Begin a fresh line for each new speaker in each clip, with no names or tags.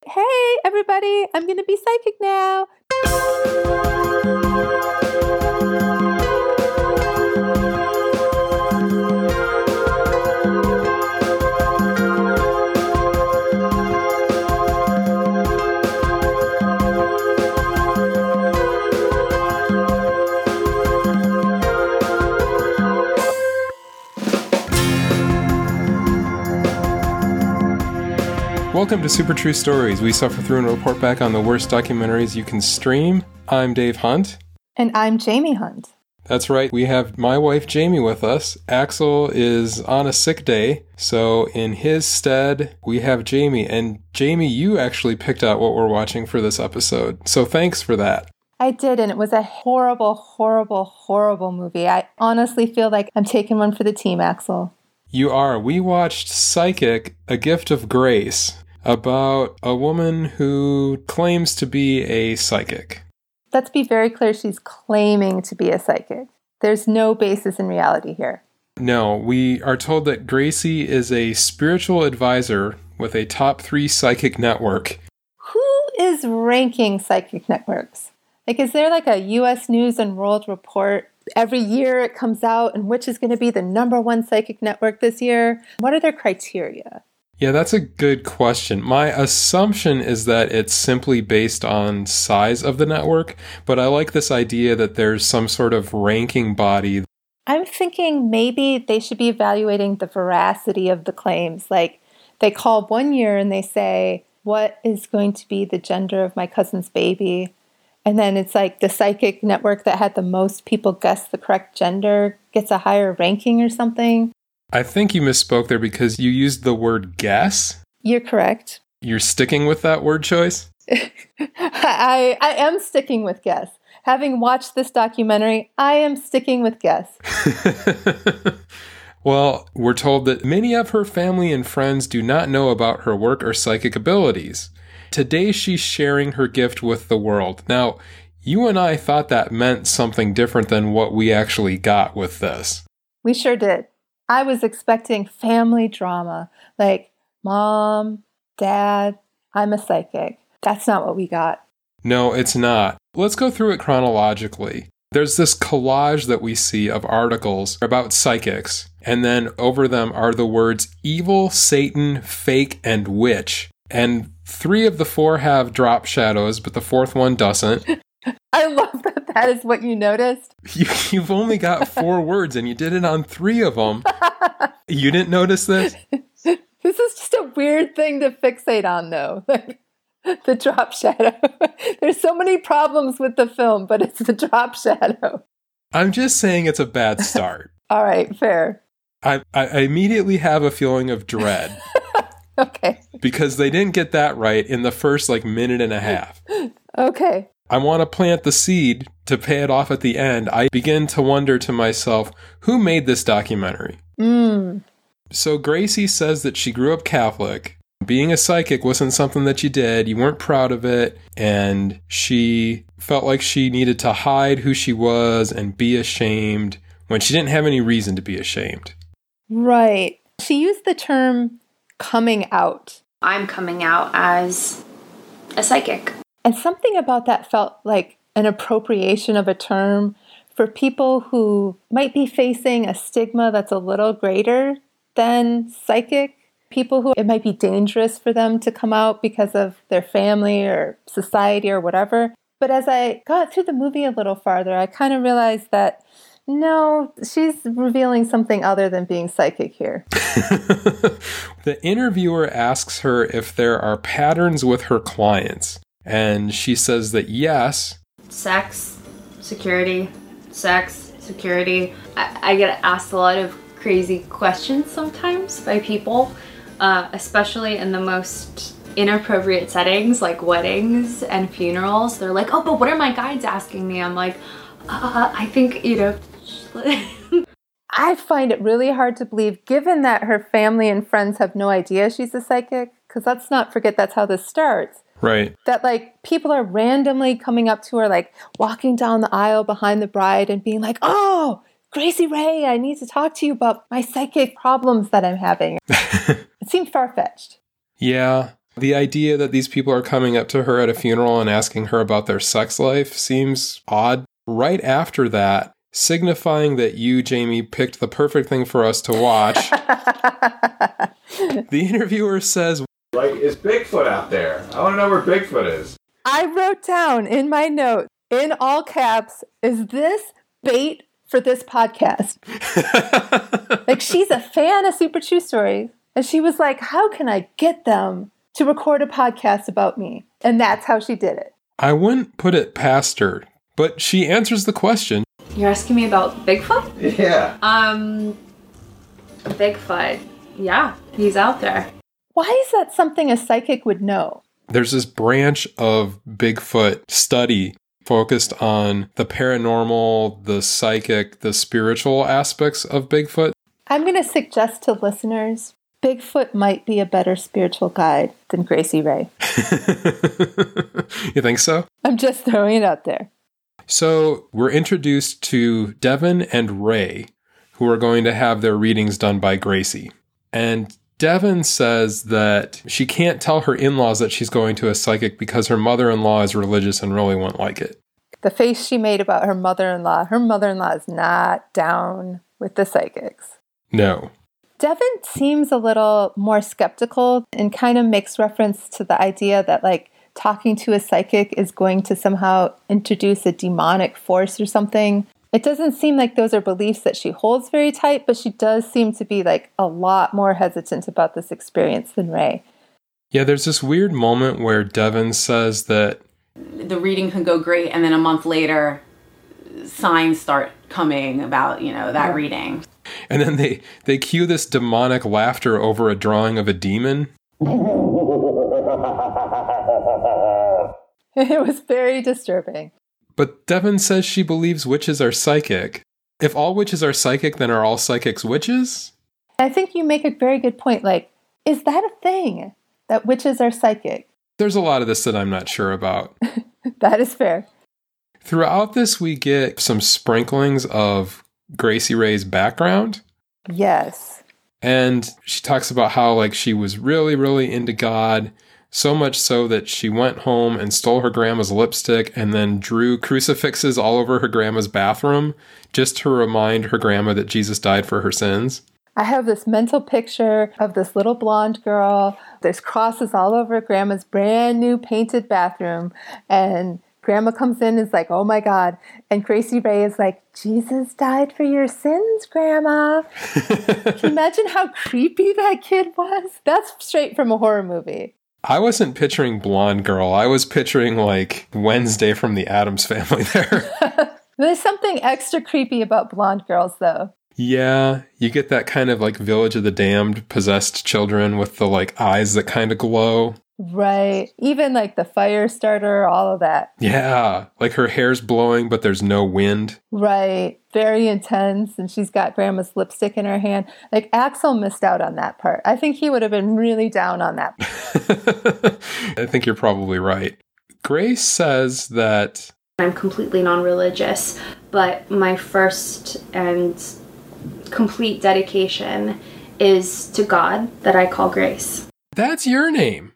Hey, everybody, I'm going to be psychic now.
Welcome to Super True Stories. We suffer through and report back on the worst documentaries you can stream. I'm Dave Hunt.
And I'm Jamie Hunt.
That's right. We have my wife Jamie with us. Axel is on a sick day, so in his stead, we have Jamie. And Jamie, you actually picked out what we're watching for this episode, so thanks for that.
I did, and it was a horrible, horrible, horrible movie. I honestly feel like I'm taking one for the team, Axel.
You are. We watched Psychic, A Gift of Grace, about a woman who claims to be a psychic.
Let's be very clear, she's claiming to be a psychic. There's no basis in reality here.
No, we are told that Gracie is a spiritual advisor with a top 3 psychic network.
Who is ranking psychic networks? Like, is there like a U.S. News and World Report? Every year it comes out, and which is going to be the number 1 psychic network this year? What are their criteria?
Yeah, that's a good question. My assumption is that it's simply based on size of the network, but I like this idea that there's some sort of ranking body.
I'm thinking maybe they should be evaluating the veracity of the claims. Like, they call one year and they say, what is going to be the gender of my cousin's baby? And then it's like the psychic network that had the most people guess the correct gender gets a higher ranking or something.
I think you misspoke there because you used the word guess.
You're correct.
You're sticking with that word choice?
I am sticking with guess. Having watched this documentary, I am sticking with guess.
Well, we're told that many of her family and friends do not know about her work or psychic abilities. Today, she's sharing her gift with the world. Now, you and I thought that meant something different than what we actually got with this.
We sure did. I was expecting family drama, like mom, dad, I'm a psychic. That's not what we got.
No, it's not. Let's go through it chronologically. There's this collage that we see of articles about psychics, and then over them are the words evil, Satan, fake, and witch. And 3 of the 4 have drop shadows, but the 4th one doesn't.
I love that is what you noticed.
You've only got 4 words, and you did it on 3 of them. You didn't notice this?
This is just a weird thing to fixate on, though. Like, the drop shadow. There's so many problems with the film, but it's the drop shadow.
I'm just saying it's a bad start.
All right, fair.
I immediately have a feeling of dread.
Okay.
Because they didn't get that right in the first, minute and a half.
Okay.
I want to plant the seed to pay it off at the end. I begin to wonder to myself, who made this documentary? So Gracie says that she grew up Catholic. Being a psychic wasn't something that you did. You weren't proud of it. And she felt like she needed to hide who she was and be ashamed when she didn't have any reason to be ashamed.
Right. She used the term coming out.
I'm coming out as a psychic.
And something about that felt like an appropriation of a term for people who might be facing a stigma that's a little greater than psychic. People who it might be dangerous for them to come out because of their family or society or whatever. But as I got through the movie a little farther, I kind of realized that no, she's revealing something other than being psychic here.
The interviewer asks her if there are patterns with her clients. And she says that yes.
Sex, security, sex, security. I get asked a lot of crazy questions sometimes by people, especially in the most inappropriate settings like weddings and funerals. They're like, oh, but what are my guides asking me? I'm like, I think,
I find it really hard to believe, given that her family and friends have no idea she's a psychic, because let's not forget that's how this starts.
Right.
That people are randomly coming up to her, walking down the aisle behind the bride and being like, oh, Gracie Ray, I need to talk to you about my psychic problems that I'm having. It seemed far-fetched.
Yeah. The idea that these people are coming up to her at a funeral and asking her about their sex life seems odd. Right after that, signifying that you, Jamie, picked the perfect thing for us to watch, the interviewer says,
like, is Bigfoot out there? I want to know where Bigfoot is.
I wrote down in my note, in all caps, is this bait for this podcast? Like, she's a fan of Super True Stories. And she was like, how can I get them to record a podcast about me? And that's how she did it.
I wouldn't put it past her, but she answers the question.
You're asking me about Bigfoot?
Yeah.
Bigfoot. Yeah, he's out there.
Why is that something a psychic would know?
There's this branch of Bigfoot study focused on the paranormal, the psychic, the spiritual aspects of Bigfoot.
I'm going to suggest to listeners, Bigfoot might be a better spiritual guide than Gracie Ray.
You think so?
I'm just throwing it out there.
So we're introduced to Devin and Ray, who are going to have their readings done by Gracie. And Devin says that she can't tell her in-laws that she's going to a psychic because her mother-in-law is religious and really won't like it.
The face she made about her mother-in-law is not down with the psychics.
No.
Devin seems a little more skeptical and kind of makes reference to the idea that, like, talking to a psychic is going to somehow introduce a demonic force or something. It doesn't seem like those are beliefs that she holds very tight, but she does seem to be, like, a lot more hesitant about this experience than Ray.
Yeah, there's this weird moment where Devin says that
the reading can go great, and then a month later, signs start coming about, that reading.
And then they cue this demonic laughter over a drawing of a demon.
It was very disturbing.
But Devin says she believes witches are psychic. If all witches are psychic, then are all psychics witches?
I think you make a very good point. Like, is that a thing, that witches are psychic?
There's a lot of this that I'm not sure about.
That is fair.
Throughout this, we get some sprinklings of Gracie Ray's background.
Yes.
And she talks about how, like, she was really, really into God, so much so that she went home and stole her grandma's lipstick and then drew crucifixes all over her grandma's bathroom just to remind her grandma that Jesus died for her sins.
I have this mental picture of this little blonde girl. There's crosses all over grandma's brand new painted bathroom. And grandma comes in and is like, oh my God. And Gracie Ray is like, Jesus died for your sins, Grandma. Can you imagine how creepy that kid was? That's straight from a horror movie.
I wasn't picturing blonde girl. I was picturing, like, Wednesday from the Addams Family there.
There's something extra creepy about blonde girls, though.
Yeah, you get that kind of, like, Village of the Damned possessed children with the, like, eyes that kind of glow.
Right. Even, like, the fire starter, all of that.
Yeah, like her hair's blowing, but there's no wind.
Right. Very intense, and she's got grandma's lipstick in her hand. Like, Axel missed out on that part. I think he would have been really down on that.
I think you're probably right. Grace says that
I'm completely non-religious, but my first and complete dedication is to God that I call Grace.
That's your name.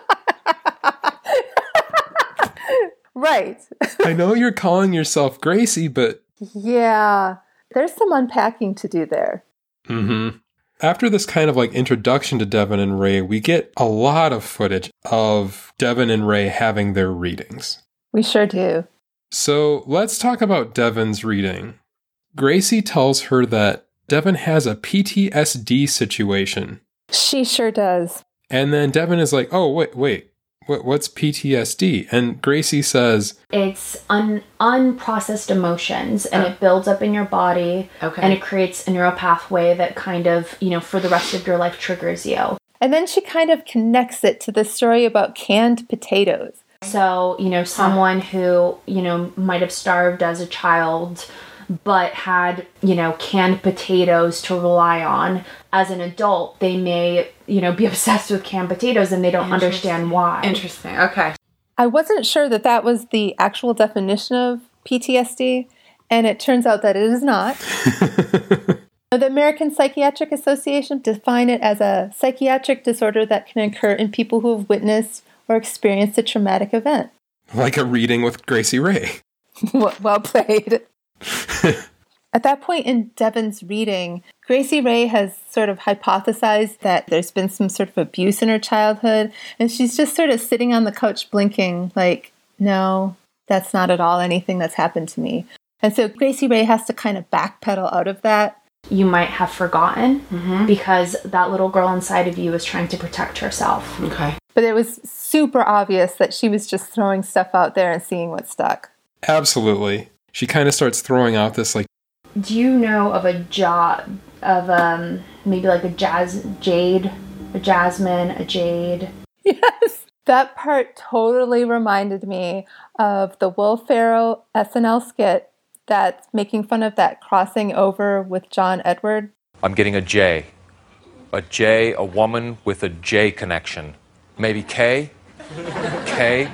Right.
I know you're calling yourself Gracie, but...
Yeah, there's some unpacking to do there.
Mm-hmm. After this kind of like introduction to Devin and Ray, we get a lot of footage of Devin and Ray having their readings.
We sure do.
So let's talk about Devin's reading. Gracie tells her that Devin has a PTSD situation.
She sure does.
And then Devin is like, oh, wait. What's PTSD? And Gracie says,
it's unprocessed emotions, and it builds up in your body, and it creates a neural pathway that kind of, for the rest of your life triggers you.
And then she kind of connects it to the story about canned potatoes.
So, someone who, might have starved as a child, but had, canned potatoes to rely on. As an adult, they may, be obsessed with canned potatoes and they don't understand why.
Interesting. Okay.
I wasn't sure that was the actual definition of PTSD, and it turns out that it is not. The American Psychiatric Association define it as a psychiatric disorder that can occur in people who have witnessed or experienced a traumatic event.
Like a reading with Gracie Ray.
Well played. At that point in Devon's reading, Gracie Ray has sort of hypothesized that there's been some sort of abuse in her childhood, and she's just sort of sitting on the couch blinking like, no, that's not at all anything that's happened to me. And so Gracie Ray has to kind of backpedal out of that.
You might have forgotten because that little girl inside of you is trying to protect herself.
Okay.
But it was super obvious that she was just throwing stuff out there and seeing what stuck.
Absolutely. She kind of starts throwing out this like,
Do you know of a job of maybe like a jade, a jasmine, a jade?
Yes. That part totally reminded me of the Will Ferrell SNL skit that's making fun of that crossing over with John Edward.
I'm getting a J. A woman with a J connection. Maybe K? K?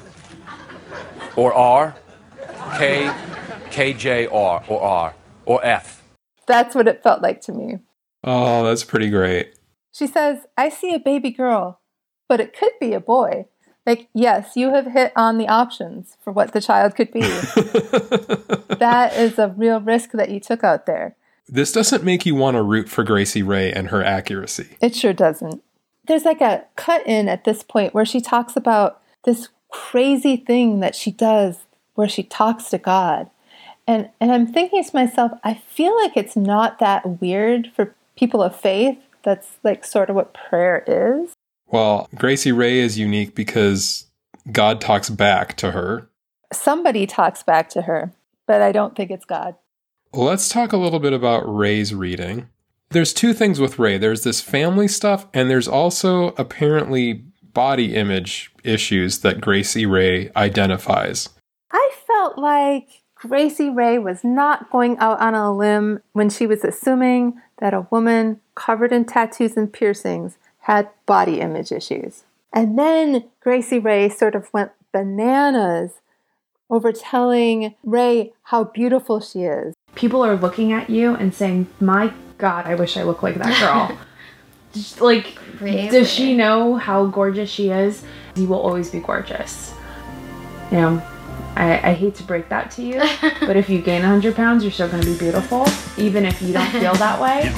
Or R? K, KJ, R, or R, or F.
That's what it felt like to me.
oh, that's pretty great.
She says, I see a baby girl, but it could be a boy. Like, yes, you have hit on the options for what the child could be. That is a real risk that you took out there.
This doesn't make you want to root for Gracie Ray and her accuracy.
It sure doesn't. There's like a cut in at this point where she talks about this crazy thing that she does where she talks to God. And I'm thinking to myself, I feel like it's not that weird for people of faith. That's like sort of what prayer is.
Well, Gracie Ray is unique because God talks back to her.
Somebody talks back to her, but I don't think it's God.
Let's talk a little bit about Ray's reading. There's two things with Ray. There's this family stuff, and there's also apparently body image issues that Gracie Ray identifies.
I felt like Gracie Ray was not going out on a limb when she was assuming that a woman covered in tattoos and piercings had body image issues. And then Gracie Ray sort of went bananas over telling Ray how beautiful she is.
People are looking at you and saying, my God, I wish I looked like that girl. Like,
Really?
does she know how gorgeous she is? You will always be gorgeous. You know, I hate to break that to you, but if you gain 100 pounds, you're still going to be beautiful, even if you don't feel that way.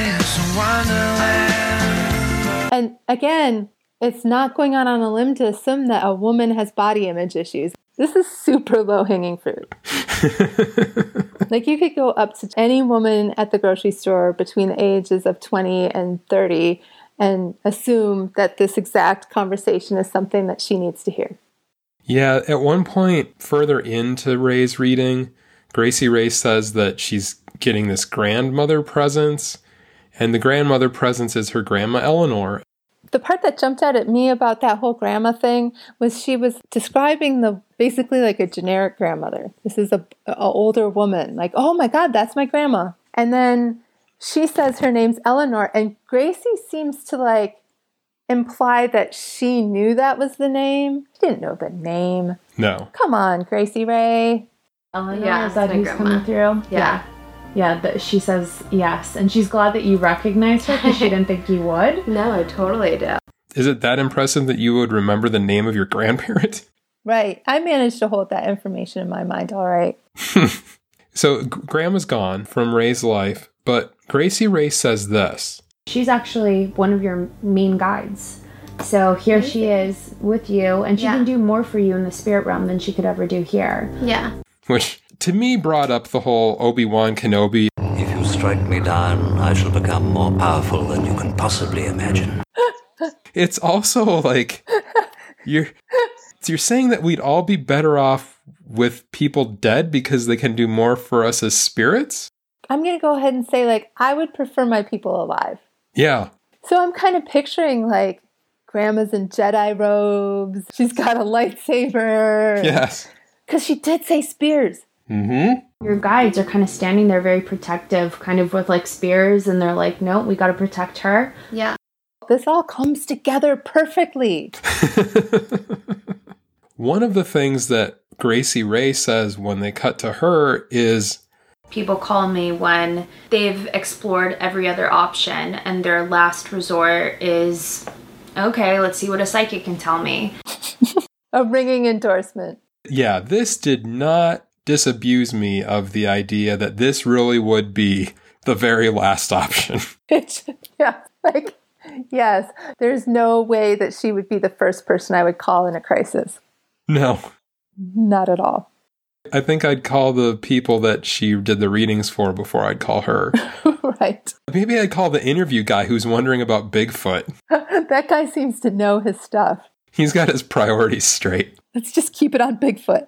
And again, it's not going out on a limb to assume that a woman has body image issues. This is super low-hanging fruit. Like, you could go up to any woman at the grocery store between the ages of 20 and 30 and assume that this exact conversation is something that she needs to hear.
Yeah, at one point further into Ray's reading, Gracie Ray says that she's getting this grandmother presence, and the grandmother presence is her grandma Eleanor.
The part that jumped out at me about that whole grandma thing was she was describing basically like a generic grandmother. This is a older woman. Like, oh my God, that's my grandma. And then she says her name's Eleanor, and Gracie seems to like imply that she knew that was the name. She didn't know the name.
No.
Come on, Gracie Ray.
Eleanor,
Yeah,
is that
my
who's
grandma.
coming through?
Yeah.
Yeah, she says yes. And she's glad that you recognized her because she didn't think you would.
No, I totally do.
Is it that impressive that you would remember the name of your grandparent?
Right. I managed to hold that information in my mind all right.
So Grandma's gone from Ray's life, but Gracie Ray says this.
She's actually one of your main guides. So here she is with you, and she
Yeah.
can do more for you in the spirit realm than she could ever do here.
Yeah.
Which, to me, brought up the whole Obi-Wan Kenobi.
If you strike me down, I shall become more powerful than you can possibly imagine.
It's also like, you're saying that we'd all be better off with people dead because they can do more for us as spirits?
I'm going to go ahead and say, like, I would prefer my people alive.
Yeah.
So I'm kind of picturing, like, Grandma's in Jedi robes. She's got a lightsaber.
Yes.
Because she did say spears.
Mm-hmm.
Your guides are kind of standing there very protective, kind of with like spears, and they're like, no, we got to protect her.
Yeah.
This all comes together perfectly.
One of the things that Gracie Ray says when they cut to her is
People call me when they've explored every other option and their last resort is, okay, let's see what a psychic can tell me.
A ringing endorsement.
Yeah, this did not disabuse me of the idea that this really would be the very last option.
Yeah, like, yes, there's no way that she would be the first person I would call in a crisis.
No.
Not at all.
I think I'd call the people that she did the readings for before I'd call her.
Right.
Maybe I'd call the interview guy who's wondering about Bigfoot.
That guy seems to know his stuff.
He's got his priorities straight.
Let's just keep it on Bigfoot.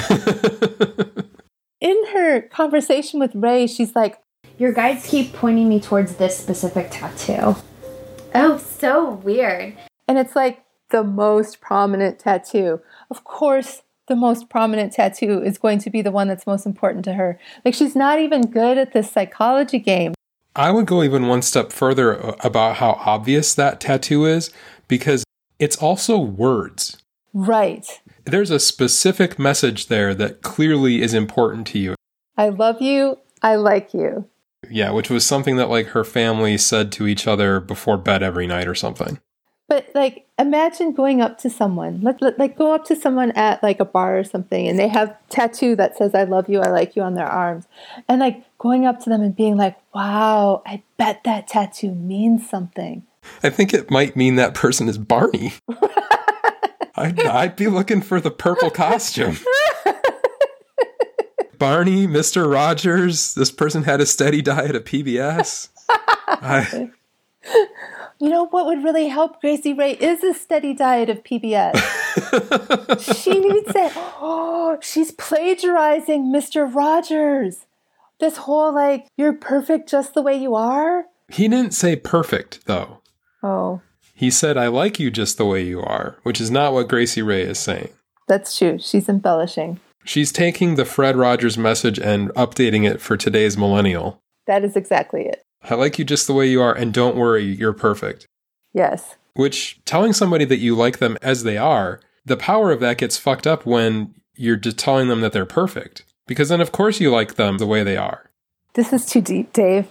In her conversation with Ray, she's like,
your guides keep pointing me towards this specific tattoo. Oh, so weird.
And it's like the most prominent tattoo. Of course, the most prominent tattoo is going to be the one that's most important to her. Like, she's not even good at this psychology game.
I would go even one step further about how obvious that tattoo is, because it's also words.
Right.
There's a specific message there that clearly is important to you.
I love you. I like you.
Yeah, which was something that like her family said to each other before bed every night or something.
But like, imagine going up to someone, like go up to someone at like a bar or something, and they have tattoo that says, I love you, I like you on their arms. And like going up to them and being like, wow, I bet that tattoo means something.
I think it might mean that person is Barney. I'd be looking for the purple costume. Barney, Mr. Rogers, this person had a steady diet of PBS.
You know what would really help Gracie Ray is a steady diet of PBS. She needs it. Oh, she's plagiarizing Mr. Rogers. This whole like, you're perfect just the way you are.
He didn't say perfect, though.
Oh.
He said, I like you just the way you are, which is not what Gracie Ray is saying.
That's true. She's embellishing.
She's taking the Fred Rogers message and updating it for today's millennial.
That is exactly it.
I like you just the way you are, and don't worry, you're perfect.
Yes.
Which, telling somebody that you like them as they are, the power of that gets fucked up when you're just telling them that they're perfect. Because then, of course, you like them the way they are.
This is too deep, Dave.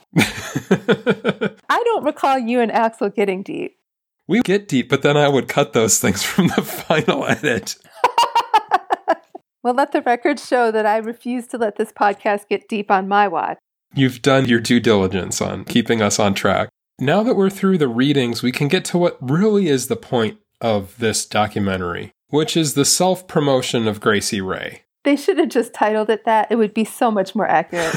I don't recall you and Axel getting deep.
We get deep, but then I would cut those things from the final edit.
Well, let the record show that I refuse to let this podcast get deep on my watch.
You've done your due diligence on keeping us on track. Now that we're through the readings, we can get to what really is the point of this documentary, which is the self-promotion of Gracie Ray.
They should have just titled it that. It would be so much more accurate.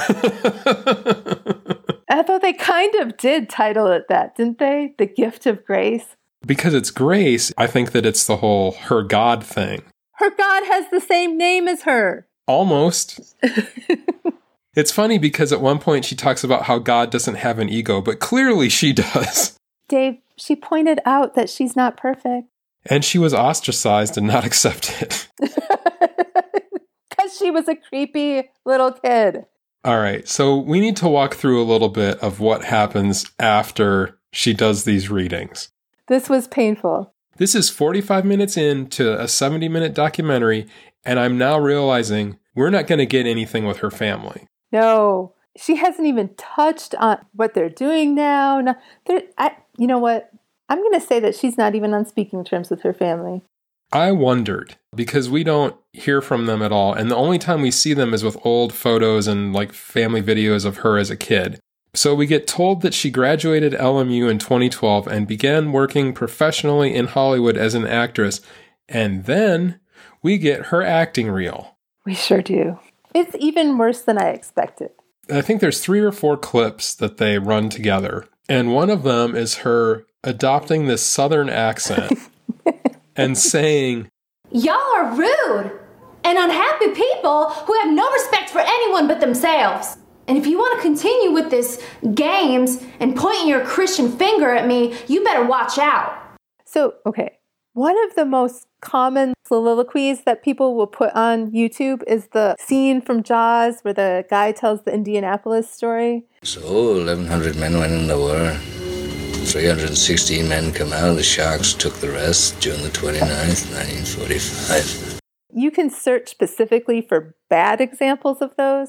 I thought they kind of did title it that, didn't they? The Gift of Grace.
Because it's Grace, I think that it's the whole her God thing.
Her God has the same name as her.
Almost. It's funny because at one point she talks about how God doesn't have an ego, but clearly she does.
Dave, she pointed out that she's not perfect.
And she was ostracized and not accepted.
Because she was a creepy little kid.
All right, so we need to walk through a little bit of what happens after she does these readings.
This was painful.
This is 45 minutes into a 70-minute documentary, and I'm now realizing we're not going to get anything with her family.
No, she hasn't even touched on what they're doing now. No, you know what? I'm going to say that she's not even on speaking terms with her family.
I wondered, because we don't hear from them at all, and the only time we see them is with old photos and like family videos of her as a kid. So we get told that she graduated LMU in 2012 and began working professionally in Hollywood as an actress, and then we get her acting reel.
We sure do. It's even worse than I expected.
I think there's 3 or 4 clips that they run together, and one of them is her adopting this Southern accent and saying,
"Y'all are rude and unhappy people who have no respect for anyone but themselves. And if you want to continue with this games and pointing your Christian finger at me, you better watch out."
So, okay. One of the most common soliloquies that people will put on YouTube is the scene from Jaws where the guy tells the Indianapolis story.
So 1,100 men went in the war. 316 men come out. The Sharks took the rest June the 29th, 1945.
You can search specifically for bad examples of those,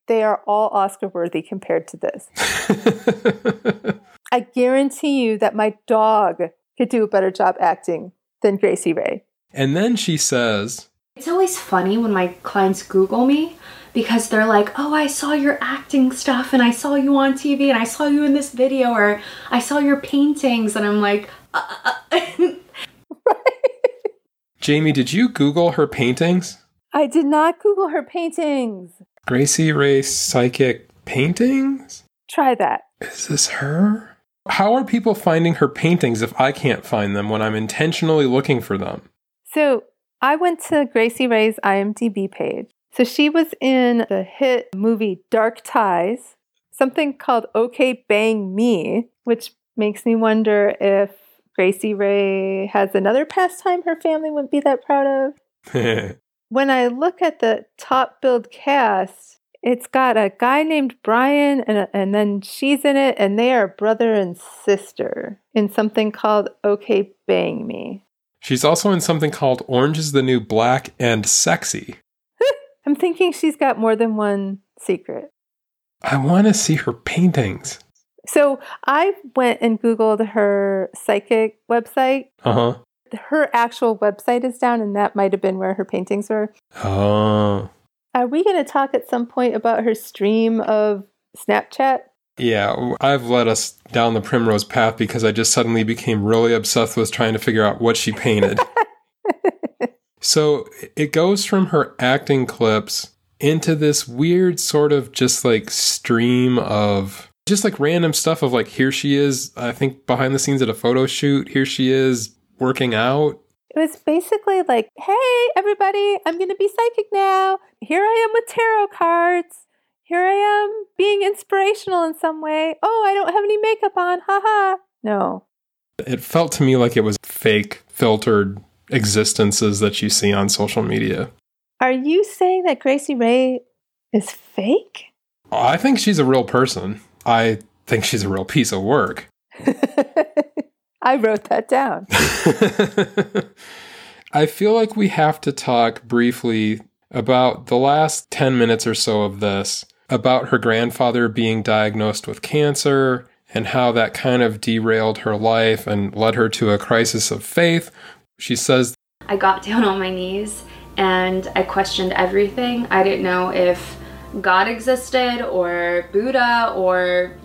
they are all Oscar worthy compared to this. I guarantee you that my dog could do a better job acting than Gracie Ray.
And then she says,
it's always funny when my clients Google me because they're like, oh, I saw your acting stuff and I saw you on TV and I saw you in this video or I saw your paintings. And I'm like,
Jamie, did you Google her paintings?
I did not Google her paintings.
Gracie Ray psychic paintings?
Try that.
Is this her? How are people finding her paintings if I can't find them when I'm intentionally looking for them?
So I went to Gracie Ray's IMDb page. So she was in the hit movie Dark Ties, something called OK Bang Me, which makes me wonder if Gracie Ray has another pastime her family wouldn't be that proud of. When I look at the top billed cast, it's got a guy named Brian and then she's in it, and they are brother and sister in something called OK Bang Me.
She's also in something called Orange is the New Black and Sexy.
I'm thinking she's got more than one secret.
I want to see her paintings.
So I went and Googled her psychic website.
Uh-huh.
Her actual website is down, and that might have been where her paintings were.
Oh.
Are we going to talk at some point about her stream of Snapchat?
Yeah, I've led us down the primrose path because I just suddenly became really obsessed with trying to figure out what she painted. So it goes from her acting clips into this weird sort of just like stream of just like random stuff of like, here she is, I think behind the scenes at a photo shoot. Here she is working out.
It was basically like, hey, everybody, I'm going to be psychic now. Here I am with tarot cards. Here I am being inspirational in some way. Oh, I don't have any makeup on. Haha. No.
It felt to me like it was fake, filtered existences that you see on social media.
Are you saying that Gracie Ray is fake?
I think she's a real person. I think she's a real piece of work.
I wrote that down.
I feel like we have to talk briefly about the last 10 minutes or so of this, about her grandfather being diagnosed with cancer and how that kind of derailed her life and led her to a crisis of faith. She says,
I got down on my knees and I questioned everything. I didn't know if God existed or Buddha or,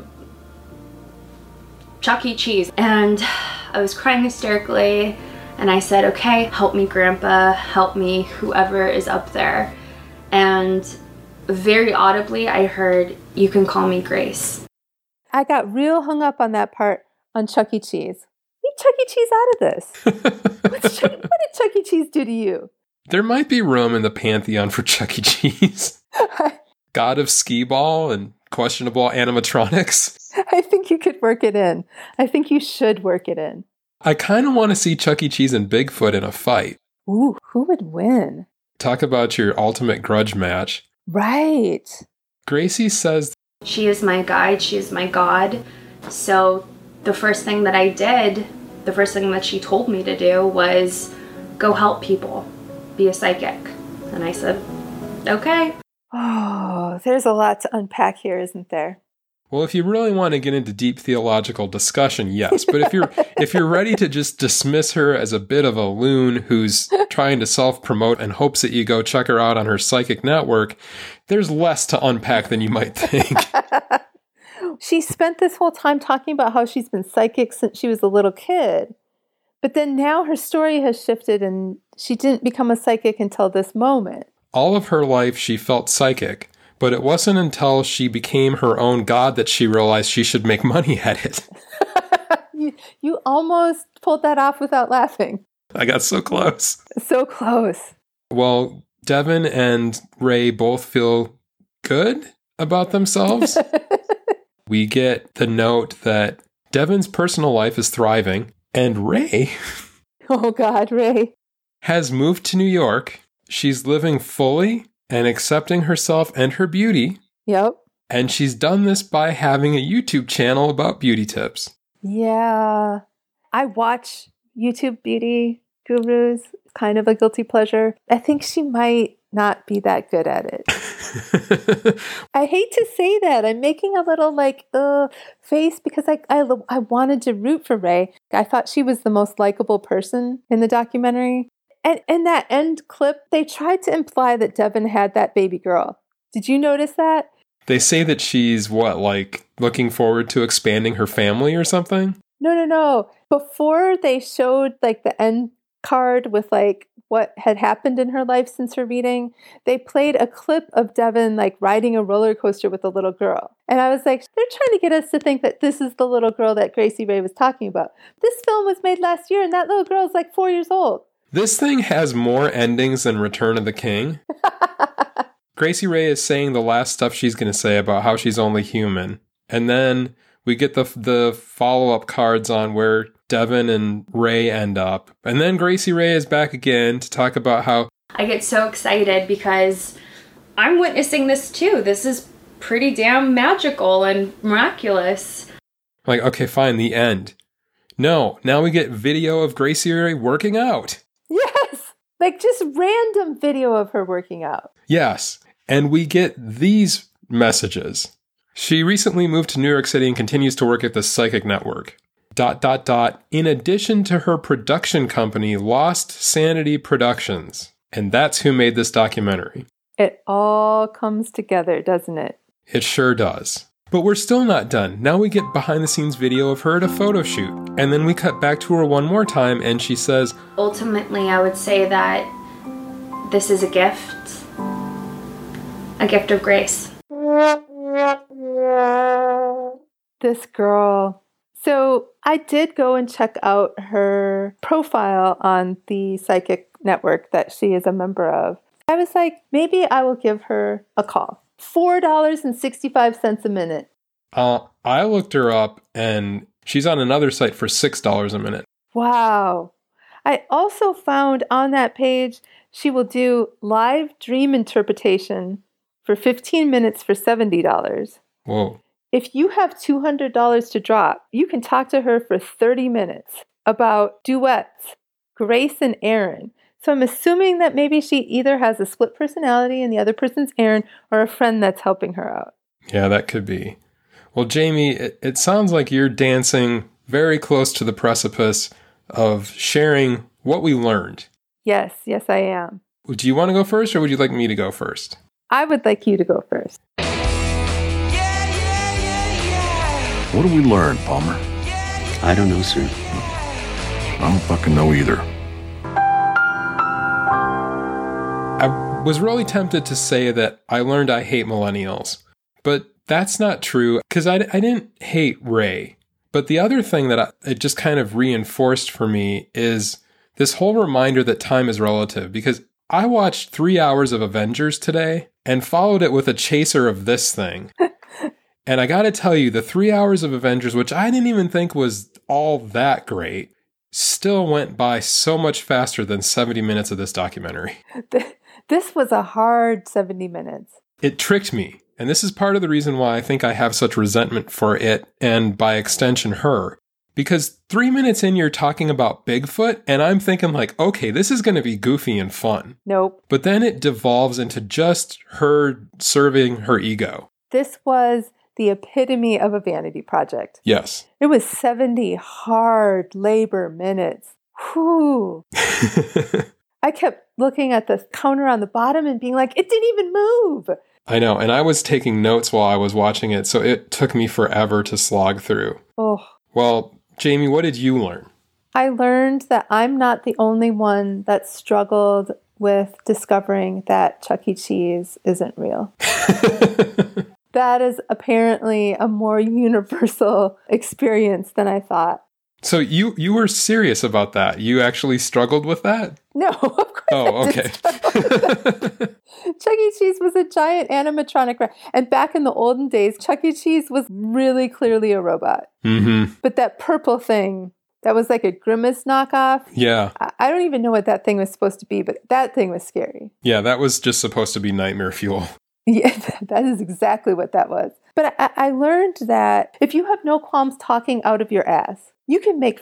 Chuck E. Cheese. And I was crying hysterically and I said, okay, help me, Grandpa, help me, whoever is up there. And very audibly, I heard, you can call me Grace.
I got real hung up on that part on Chuck E. Cheese. Leave Chuck E. Cheese out of this. What did Chuck E. Cheese do to you?
There might be room in the pantheon for Chuck E. Cheese. God of skee-ball and questionable animatronics.
I think you could work it in. I think you should work it in.
I kind of want to see Chuck E. Cheese and Bigfoot in a fight.
Ooh, who would win?
Talk about your ultimate grudge match.
Right.
Gracie says,
she is my guide, she is my God. So the first thing that I did, the first thing that she told me to do was go help people, be a psychic. And I said, okay.
Oh, there's a lot to unpack here, isn't there?
Well, if you really want to get into deep theological discussion, yes. But if you're ready to just dismiss her as a bit of a loon who's trying to self-promote and hopes that you go check her out on her psychic network, there's less to unpack than you might think.
She spent this whole time talking about how she's been psychic since she was a little kid. But then now her story has shifted and she didn't become a psychic until this moment.
All of her life she felt psychic. But it wasn't until she became her own god that she realized she should make money at it.
You almost pulled that off without laughing.
I got so close.
So close.
Well, Devin and Ray both feel good about themselves. We get the note that Devin's personal life is thriving, and Ray...
Oh God, Ray.
...has moved to New York. She's living fully and accepting herself and her beauty.
Yep.
And she's done this by having a YouTube channel about beauty tips.
Yeah. I watch YouTube beauty gurus. It's kind of a guilty pleasure. I think she might not be that good at it. I hate to say that. I'm making a little face because I wanted to root for Ray. I thought she was the most likable person in the documentary. And in that end clip, they tried to imply that Devon had that baby girl. Did you notice that?
They say that she's looking forward to expanding her family or something?
No. Before they showed the end card with what had happened in her life since her meeting, they played a clip of Devon riding a roller coaster with a little girl. And I was like, they're trying to get us to think that this is the little girl that Gracie Ray was talking about. This film was made last year and that little girl is 4 years old.
This thing has more endings than Return of the King. Gracie Ray is saying the last stuff she's going to say about how she's only human. And then we get the follow-up cards on where Devon and Ray end up. And then Gracie Ray is back again to talk about how...
I get so excited because I'm witnessing this too. This is pretty damn magical and miraculous.
Okay, fine, the end. No, now we get video of Gracie Ray working out.
Yes! Just random video of her working out.
Yes, and we get these messages. She recently moved to New York City and continues to work at the Psychic Network. ... In addition to her production company, Lost Sanity Productions. And that's who made this documentary.
It all comes together, doesn't it?
It sure does. But we're still not done. Now we get behind-the-scenes video of her at a photo shoot. And then we cut back to her one more time, and she says...
Ultimately, I would say that this is a gift of grace.
This girl. So I did go and check out her profile on the Psychic Network that she is a member of. I was like, maybe I will give her a call. $4.65 a minute.
I looked her up and she's on another site for $6 a minute.
Wow. I also found on that page she will do live dream interpretation for 15 minutes for $70.
Whoa.
If you have $200 to drop, you can talk to her for 30 minutes about duets, Grace and Aaron. So I'm assuming that maybe she either has a split personality and the other person's Aaron, or a friend that's helping her out.
Yeah, that could be. Well, Jamie, it sounds like you're dancing very close to the precipice of sharing what we learned.
Yes, I am.
Do you want to go first, or would you like me to go first?
I would like you to go first.
What do we learn, Palmer?
I don't know, sir.
I don't fucking know either.
I was really tempted to say that I learned I hate millennials, but that's not true because I didn't hate Ray. But the other thing that it just kind of reinforced for me is this whole reminder that time is relative, because I watched 3 hours of Avengers today and followed it with a chaser of this thing. And I gotta tell you, the 3 hours of Avengers, which I didn't even think was all that great, still went by so much faster than 70 minutes of this documentary.
This was a hard 70 minutes.
It tricked me. And this is part of the reason why I think I have such resentment for it, and by extension her. Because 3 minutes in, you're talking about Bigfoot, and I'm thinking okay, this is going to be goofy and fun.
Nope.
But then it devolves into just her serving her ego.
This was the epitome of a vanity project.
Yes.
It was 70 hard labor minutes. Whew. I kept looking at the counter on the bottom and being like, it didn't even move.
I know, and I was taking notes while I was watching it, so it took me forever to slog through.
Oh.
Well, Jamie, what did you learn?
I learned that I'm not the only one that struggled with discovering that Chuck E. Cheese isn't real. That is apparently a more universal experience than I thought.
So you were serious about that? You actually struggled with that?
No, of course.
Oh, okay.
Chuck E. Cheese was a giant animatronic rat. And back in the olden days, Chuck E. Cheese was really clearly a robot.
Mm-hmm.
But that purple thing, that was like a Grimace knockoff.
Yeah.
I don't even know what that thing was supposed to be, but that thing was scary.
Yeah, that was just supposed to be nightmare fuel.
Yeah, that is exactly what that was. But I learned that if you have no qualms talking out of your ass, you can make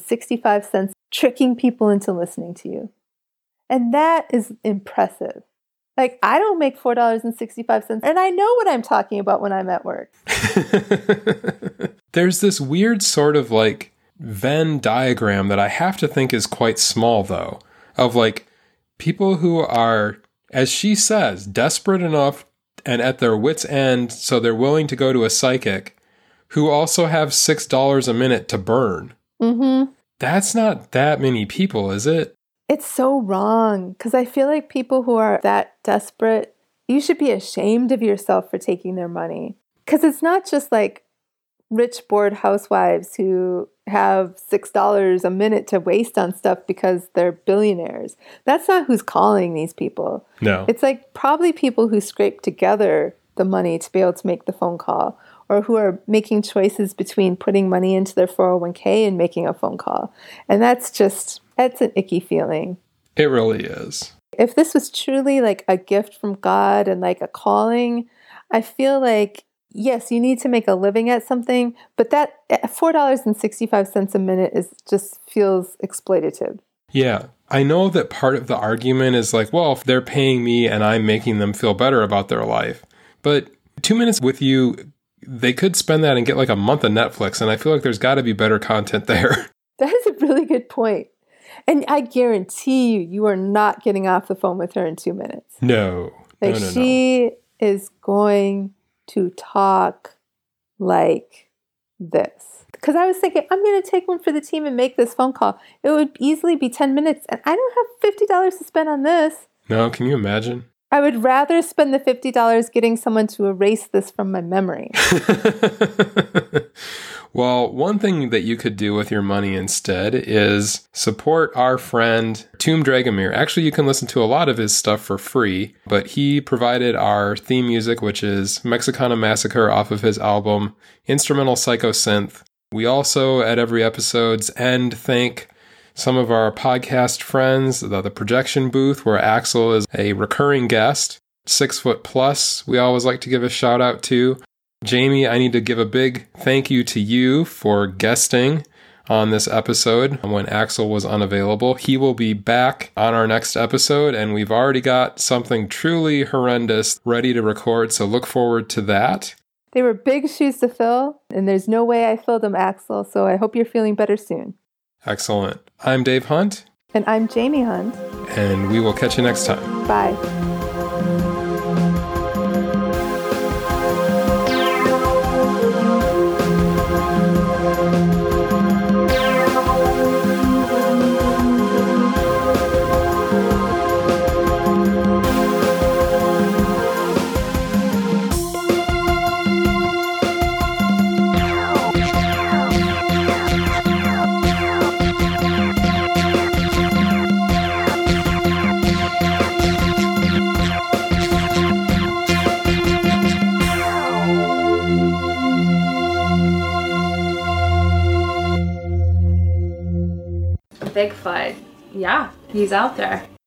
$4.65 tricking people into listening to you. And that is impressive. Like, I don't make $4.65, and I know what I'm talking about when I'm at work.
There's this weird sort of like Venn diagram that I have to think is quite small, though, of like people who are, as she says, desperate enough and at their wits' end, so they're willing to go to a psychic, who also have $6 a minute to burn.
Mm-hmm.
That's not that many people, is it?
It's so wrong, because I feel like people who are that desperate, you should be ashamed of yourself for taking their money. Because it's not just like rich, bored housewives who have $6 a minute to waste on stuff because they're billionaires. That's not who's calling these people.
No.
It's like probably people who scrape together the money to be able to make the phone call, or who are making choices between putting money into their 401k and making a phone call. And that's an icky feeling.
It really is.
If this was truly like a gift from God and like a calling, I feel like, yes, you need to make a living at something, but that $4.65 a minute just feels exploitative.
Yeah. I know that part of the argument is like, well, if they're paying me and I'm making them feel better about their life. But 2 minutes with you, they could spend that and get like a month of Netflix, and I feel like there's got to be better content there.
That is a really good point. And I guarantee you are not getting off the phone with her in 2 minutes.
No.
Like, she is going to talk like this. Because I was thinking, I'm going to take one for the team and make this phone call. It would easily be 10 minutes, and I don't have $50 to spend on this.
No, can you imagine?
I would rather spend the $50 getting someone to erase this from my memory.
Well, one thing that you could do with your money instead is support our friend Tomb Dragomir. Actually, you can listen to a lot of his stuff for free, but he provided our theme music, which is Mexicana Massacre off of his album Instrumental Psychosynth. We also, at every episode's end, thank some of our podcast friends, the Projection Booth, where Axel is a recurring guest, 6 foot plus, we always like to give a shout out to. Jamie, I need to give a big thank you to you for guesting on this episode when Axel was unavailable. He will be back on our next episode, and we've already got something truly horrendous ready to record, so look forward to that.
They were big shoes to fill, and there's no way I filled them, Axel, so I hope you're feeling better soon.
Excellent. I'm Dave Hunt.
And I'm Jamie Hunt.
And we will catch you next time.
Bye.
Bigfoot. Yeah, he's out there.